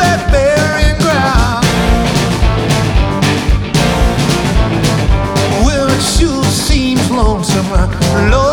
that barren ground. Well, it sure seems lonesome, Lord.